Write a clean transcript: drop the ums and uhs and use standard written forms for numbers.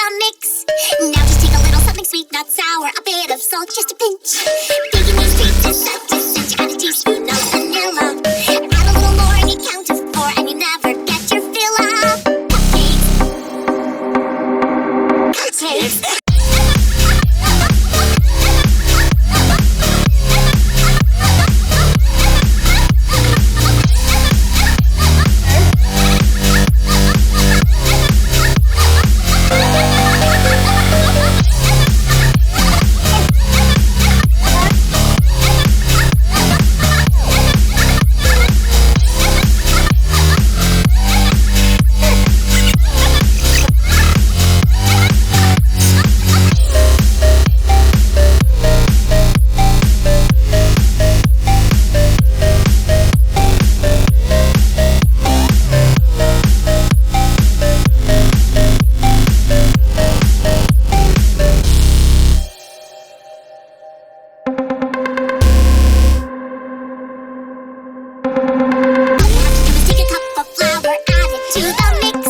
the mix. Now just take a little something sweet, not sour, a bit of salt, just a pinch. Baking these treats is such a cinch. Add a teaspoon of vanilla. Add a little more and you count to 4, and you never get your fill of cupcakes. Cupcakes. Take a cup of flour, add it to the mix.